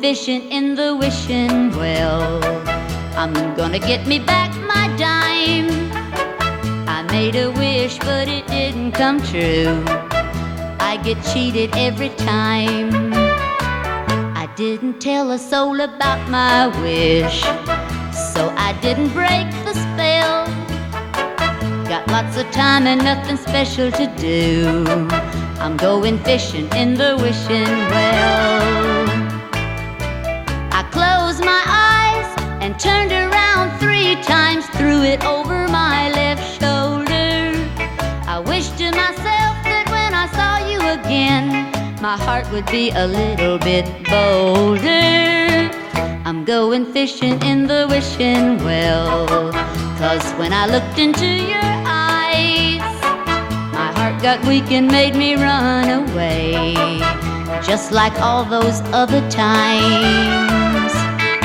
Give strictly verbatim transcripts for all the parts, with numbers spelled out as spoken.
fishing in the wishing well. I'm gonna get me back my dime. I made a wish, but it didn't come true. I get cheated every time. I didn't tell a soul about my wish, so I didn't break the spell. Got lots of time and nothing special to do. I'm going fishing in the wishing well. I closed my eyes and turned around three times, threw it over my left shoulder. I wished to myself that when I saw you again, my heart would be a little bit bolder. I'm going fishing in the wishing well, 'cause when I looked into your eyes, my heart got weak and made me run away, just like all those other times.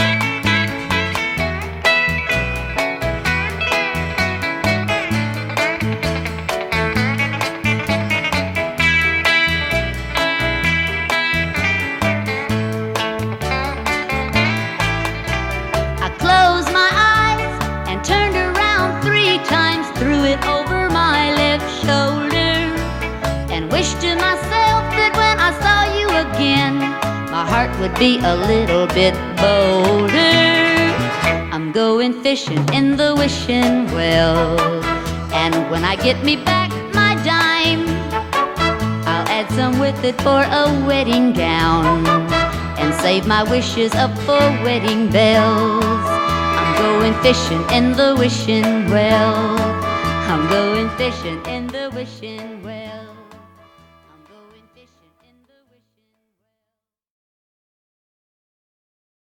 I closed my eyes and turned around three times, threw it over my left shoulder, and wished to myself that when I saw you again, my heart would be a little bit bolder. I'm going fishing in the wishing well, and when I get me back my dime, I'll add some with it for a wedding gown, and save my wishes up for wedding bells. I'm going fishing in the wishing well. I'm going fishing in the wishing well.